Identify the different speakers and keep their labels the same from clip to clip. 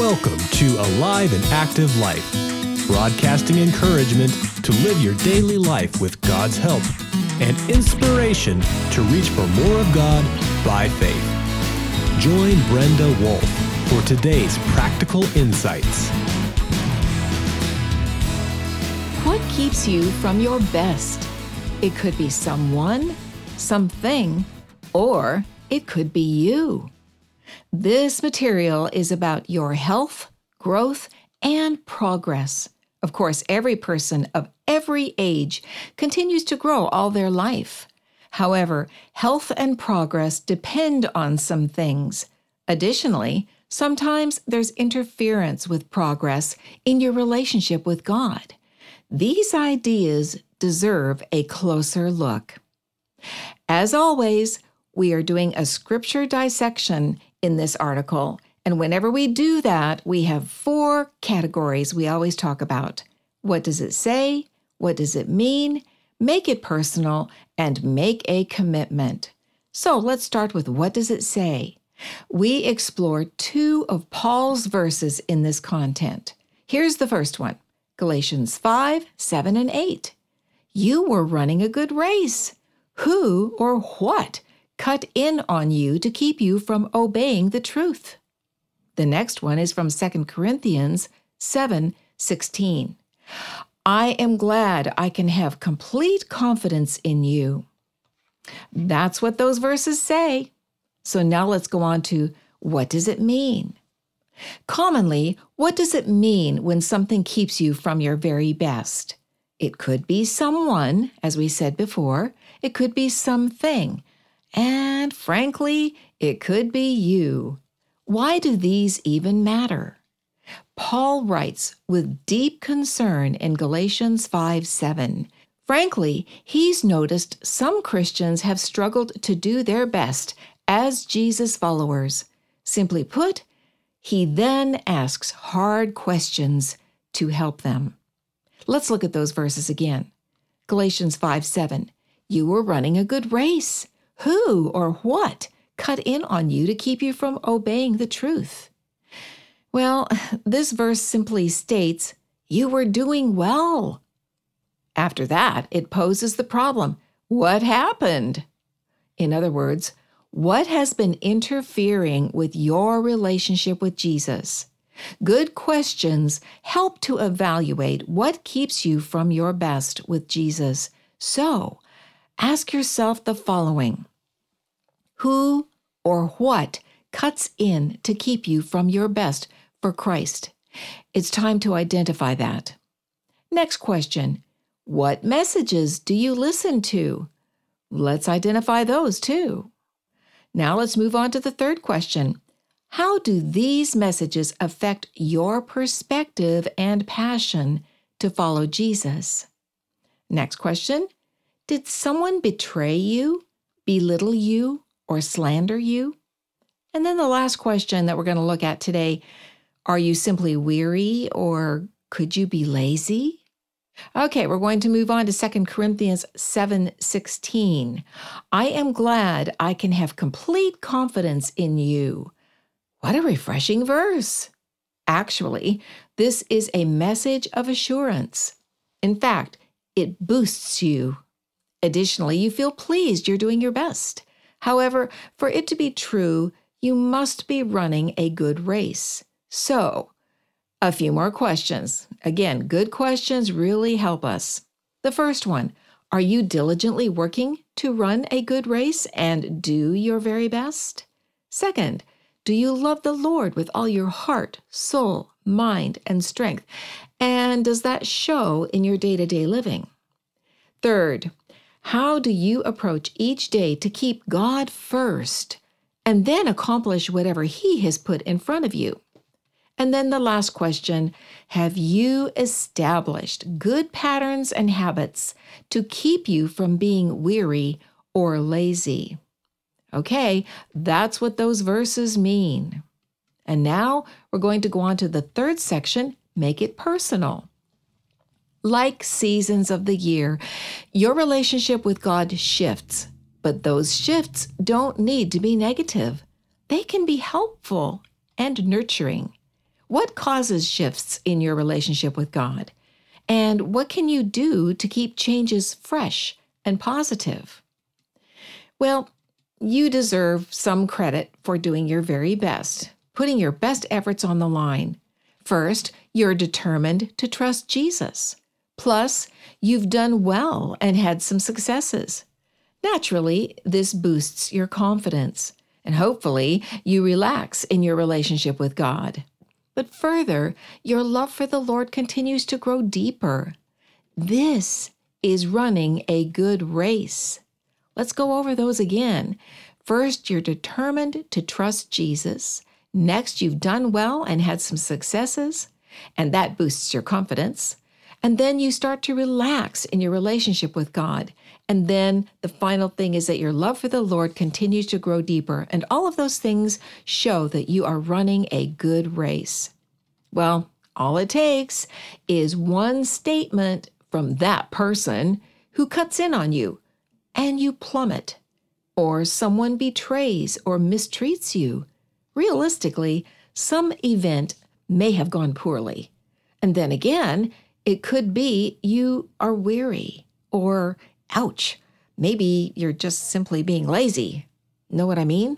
Speaker 1: Welcome to Alive and Active Life, broadcasting encouragement to live your daily life with God's help and inspiration to reach for more of God by faith. Join Brenda Wolf for today's practical insights.
Speaker 2: What keeps you from your best? It could be someone, something, or it could be you. This material is about your health, growth, and progress. Of course, every person of every age continues to grow all their life. However, health and progress depend on some things. Additionally, sometimes there's interference with progress in your relationship with God. These ideas deserve a closer look. As always, we are doing a scripture dissection in this article, and whenever we do that, we have 4 categories we always talk about. What does it say? What does it mean? Make it personal, and make a commitment. So let's start with what does it say? We explore 2 of Paul's verses in this content. Here's the first one, Galatians 5, 7, and 8. You were running a good race. Who or what cut in on you to keep you from obeying the truth? The next one is from 2 Corinthians 7:16. I am glad I can have complete confidence in you. That's what those verses say. So now let's go on to what does it mean? Commonly, what does it mean when something keeps you from your very best? It could be someone, as we said before. It could be something. And frankly, it could be you. Why do these even matter? Paul writes with deep concern in Galatians 5:7. Frankly, he's noticed some Christians have struggled to do their best as Jesus followers. Simply put, he then asks hard questions to help them. Let's look at those verses again. Galatians 5:7. You were running a good race. Who or what cut in on you to keep you from obeying the truth? Well, this verse simply states, you were doing well. After that, it poses the problem, what happened? In other words, what has been interfering with your relationship with Jesus? Good questions help to evaluate what keeps you from your best with Jesus. So, ask yourself the following. Who or what cuts in to keep you from your best for Christ? It's time to identify that. Next question. What messages do you listen to? Let's identify those too. Now let's move on to the third question. How do these messages affect your perspective and passion to follow Jesus? Next question. Did someone betray you, belittle you, or slander you? And then the last question that we're going to look at today, are you simply weary or could you be lazy? Okay, we're going to move on to 2 Corinthians 7:16. I am glad I can have complete confidence in you. What a refreshing verse. Actually, this is a message of assurance. In fact, it boosts you. Additionally, you feel pleased you're doing your best. However, for it to be true, you must be running a good race. So, a few more questions. Again, good questions really help us. The first one, are you diligently working to run a good race and do your very best? Second, do you love the Lord with all your heart, soul, mind, and strength? And does that show in your day-to-day living? Third, how do you approach each day to keep God first and then accomplish whatever He has put in front of you? And then the last question, have you established good patterns and habits to keep you from being weary or lazy? Okay, that's what those verses mean. And now we're going to go on to the third section, make it personal. Like seasons of the year, your relationship with God shifts, but those shifts don't need to be negative. They can be helpful and nurturing. What causes shifts in your relationship with God? And what can you do to keep changes fresh and positive? Well, you deserve some credit for doing your very best, putting your best efforts on the line. First, you're determined to trust Jesus. Plus, you've done well and had some successes. Naturally, this boosts your confidence, and hopefully, you relax in your relationship with God. But further, your love for the Lord continues to grow deeper. This is running a good race. Let's go over those again. First, you're determined to trust Jesus. Next, you've done well and had some successes, and that boosts your confidence. And then you start to relax in your relationship with God. And then the final thing is that your love for the Lord continues to grow deeper. And all of those things show that you are running a good race. Well, all it takes is one statement from that person who cuts in on you, and you plummet. Or someone betrays or mistreats you. Realistically, some event may have gone poorly. And then again, it could be you are weary, or ouch, maybe you're just simply being lazy. Know what I mean?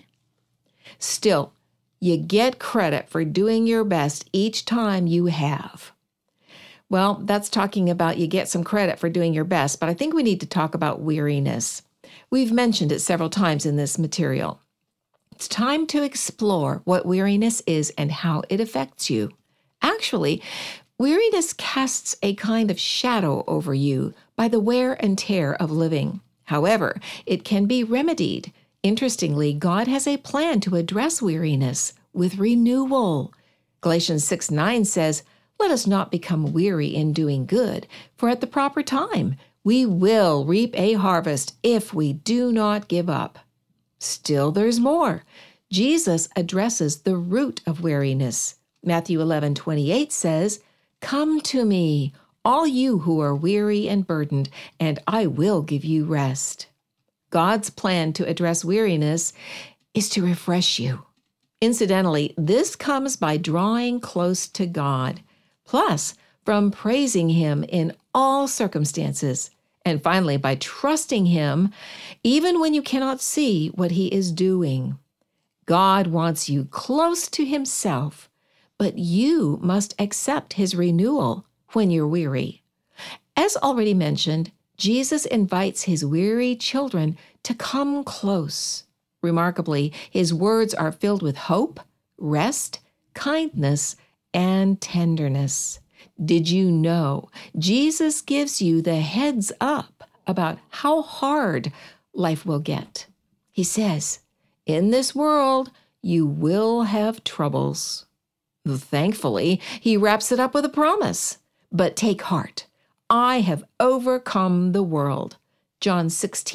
Speaker 2: Still, you get credit for doing your best each time you have. Well, that's talking about you get some credit for doing your best, but I think we need to talk about weariness. We've mentioned it several times in this material. It's time to explore what weariness is and how it affects you. Actually, weariness casts a kind of shadow over you by the wear and tear of living. However, it can be remedied. Interestingly, God has a plan to address weariness with renewal. Galatians 6:9 says, "Let us not become weary in doing good, for at the proper time we will reap a harvest if we do not give up." Still, there's more. Jesus addresses the root of weariness. Matthew 11:28 says, "Come to me, all you who are weary and burdened, and I will give you rest." God's plan to address weariness is to refresh you. Incidentally, this comes by drawing close to God, plus from praising Him in all circumstances, and finally by trusting Him even when you cannot see what He is doing. God wants you close to Himself, but you must accept His renewal when you're weary. As already mentioned, Jesus invites His weary children to come close. Remarkably, His words are filled with hope, rest, kindness, and tenderness. Did you know Jesus gives you the heads up about how hard life will get? He says, "In this world, you will have troubles." Thankfully, He wraps it up with a promise. "But take heart, I have overcome the world." John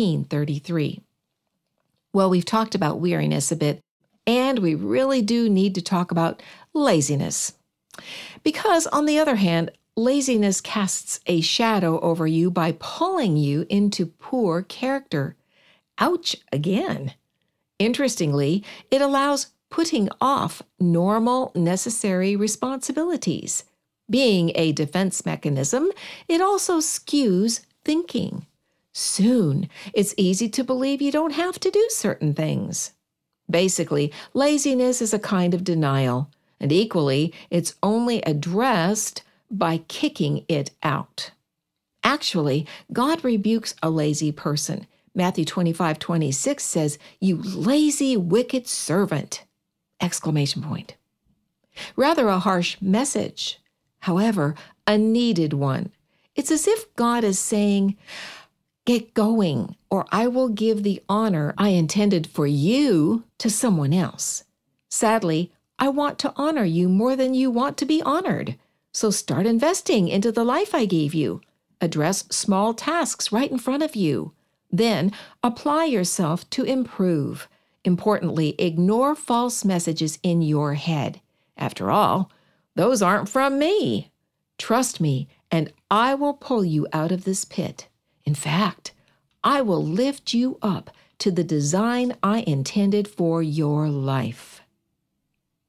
Speaker 2: 16:33. Well, we've talked about weariness a bit, and we really do need to talk about laziness. Because, on the other hand, laziness casts a shadow over you by pulling you into poor character. Ouch again. Interestingly, it allows putting off normal, necessary responsibilities. Being a defense mechanism, it also skews thinking. Soon, it's easy to believe you don't have to do certain things. Basically, laziness is a kind of denial, and equally, it's only addressed by kicking it out. Actually, God rebukes a lazy person. Matthew 25:26 says, "You lazy, wicked servant!" Exclamation point. Rather a harsh message. However, a needed one. It's as if God is saying, "Get going, or I will give the honor I intended for you to someone else." Sadly, I want to honor you more than you want to be honored. So start investing into the life I gave you. Address small tasks right in front of you. Then apply yourself to improve. Importantly, ignore false messages in your head. After all, those aren't from me. Trust me, and I will pull you out of this pit. In fact, I will lift you up to the design I intended for your life.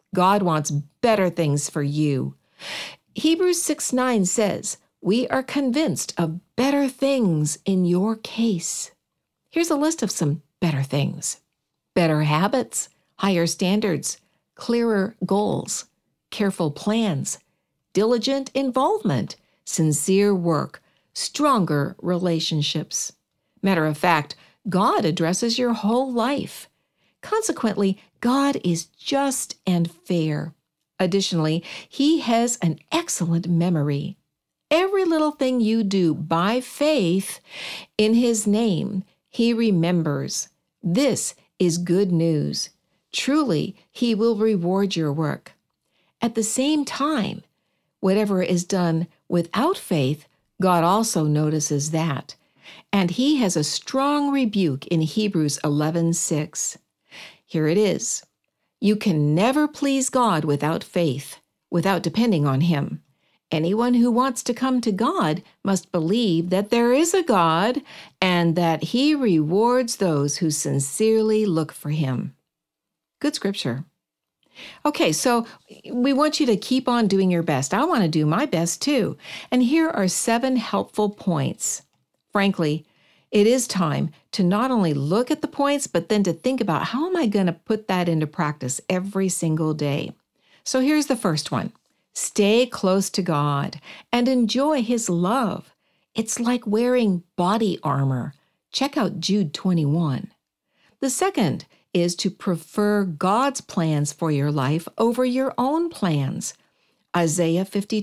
Speaker 2: God wants better things for you. Hebrews 6:9 says, we are convinced of better things in your case. Here's a list of some better things. Better habits, higher standards, clearer goals, careful plans, diligent involvement, sincere work, stronger relationships. Matter of fact, God addresses your whole life. Consequently, God is just and fair. Additionally, He has an excellent memory. Every little thing you do by faith in His name, He remembers. This is good news. Truly, He will reward your work. At the same time, whatever is done without faith, God also notices that. And He has a strong rebuke in Hebrews 11:6. Here it is. You can never please God without faith, without depending on Him. Anyone who wants to come to God must believe that there is a God and that He rewards those who sincerely look for Him. Good scripture. Okay, so we want you to keep on doing your best. I want to do my best too. And here are 7 helpful points. Frankly, it is time to not only look at the points, but then to think about how am I going to put that into practice every single day. So here's the first one. Stay close to God and enjoy His love. It's like wearing body armor. Check out Jude 21. The second is to prefer God's plans for your life over your own plans. Isaiah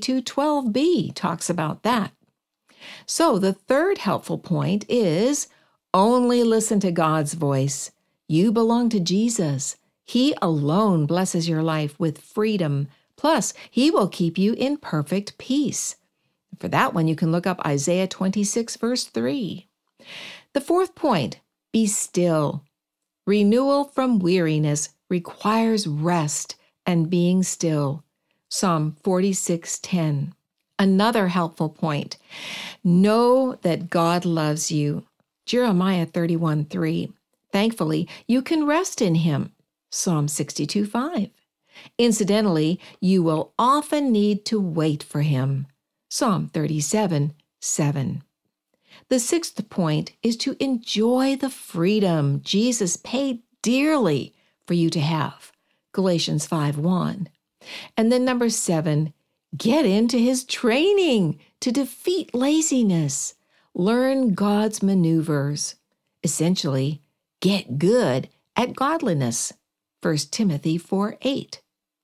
Speaker 2: 52:12b talks about that. So the third helpful point is only listen to God's voice. You belong to Jesus. He alone blesses your life with freedom. Plus, He will keep you in perfect peace. For that one, you can look up Isaiah 26, verse 3. The fourth point, be still. Renewal from weariness requires rest and being still. Psalm 46:10. Another helpful point, know that God loves you. Jeremiah 31:3. Thankfully, you can rest in Him. Psalm 62:5. Incidentally, you will often need to wait for Him. Psalm 37:7. The sixth point is to enjoy the freedom Jesus paid dearly for you to have. Galatians 5:1. And then number 7, get into His training to defeat laziness. Learn God's maneuvers. Essentially, get good at godliness. 1 Timothy 4:8.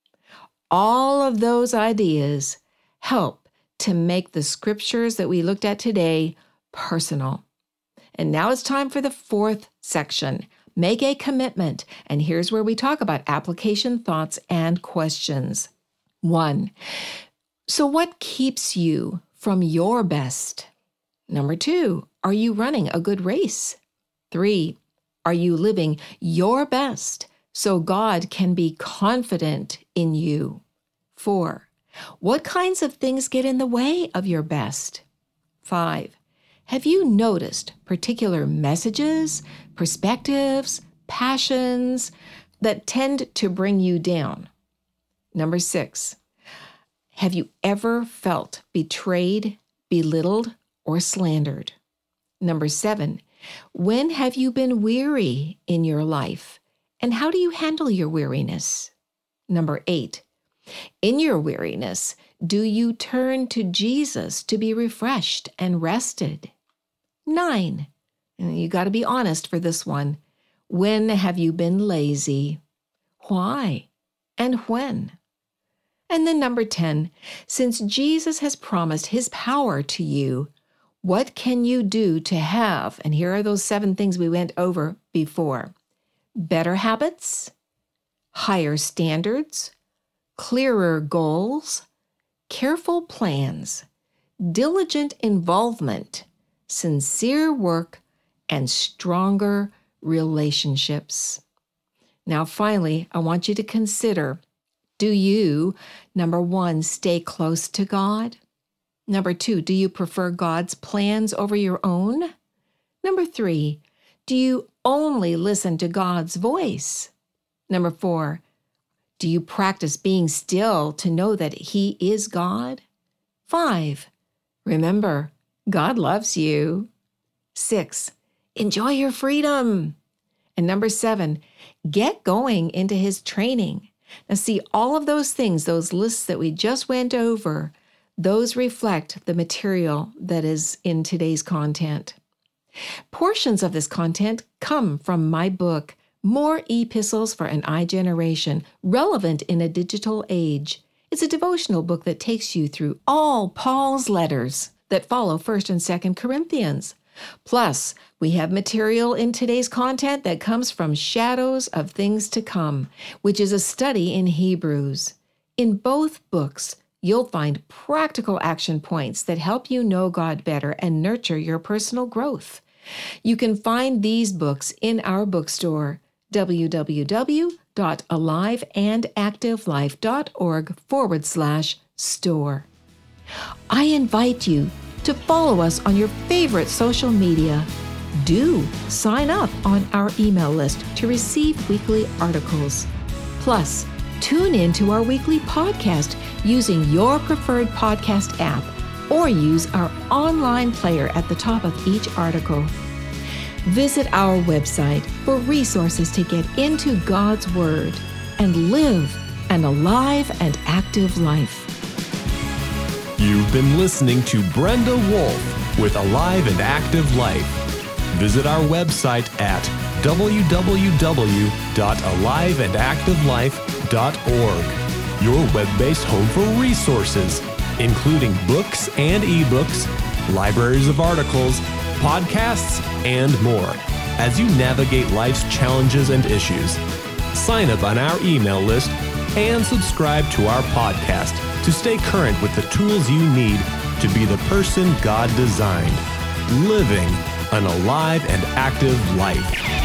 Speaker 2: All of those ideas help to make the scriptures that we looked at today personal. And now it's time for the fourth section. Make a commitment. And here's where we talk about application thoughts and questions. 1. So what keeps you from your best? Number 2, are you running a good race? 3, are you living your best so God can be confident in you? 4, what kinds of things get in the way of your best? 5, have you noticed particular messages, perspectives, passions that tend to bring you down? Number 6, have you ever felt betrayed, belittled, or slandered? Number 7, when have you been weary in your life, and how do you handle your weariness? Number 8, in your weariness, do you turn to Jesus to be refreshed and rested? 9, and you got to be honest for this one. When have you been lazy? Why? And when? And then number 10, since Jesus has promised His power to you, what can you do to have, and here are those 7 things we went over before, better habits, higher standards, clearer goals, careful plans, diligent involvement, sincere work, and stronger relationships. Now, finally, I want you to consider, do you, number 1, stay close to God? Number 2, do you prefer God's plans over your own? Number 3, do you only listen to God's voice? Number 4, Do you practice being still to know that He is God? 5. Remember, God loves you. 6. Enjoy your freedom. And number 7, get going into His training. Now see, all of those things, those lists that we just went over, those reflect the material that is in today's content. Portions of this content come from my book, More Epistles for an iGeneration, Relevant in a Digital Age. It's a devotional book that takes you through all Paul's letters that follow 1st and 2nd Corinthians. Plus, we have material in today's content that comes from Shadows of Things to Come, which is a study in Hebrews. In both books, you'll find practical action points that help you know God better and nurture your personal growth. You can find these books in our bookstore, www.aliveandactivelife.org/store. I invite you to follow us on your favorite social media. Do sign up on our email list to receive weekly articles. Plus, tune in to our weekly podcast using your preferred podcast app or use our online player at the top of each article. Visit our website for resources to get into God's Word and live an alive and active life.
Speaker 1: You've been listening to Brenda Wolf with Alive and Active Life. Visit our website at www.aliveandactivelife.org, your web-based home for resources, including books and ebooks, libraries of articles, podcasts, and more, as you navigate life's challenges and issues. Sign up on our email list and subscribe to our podcast to stay current with the tools you need to be the person God designed, living an alive and active life.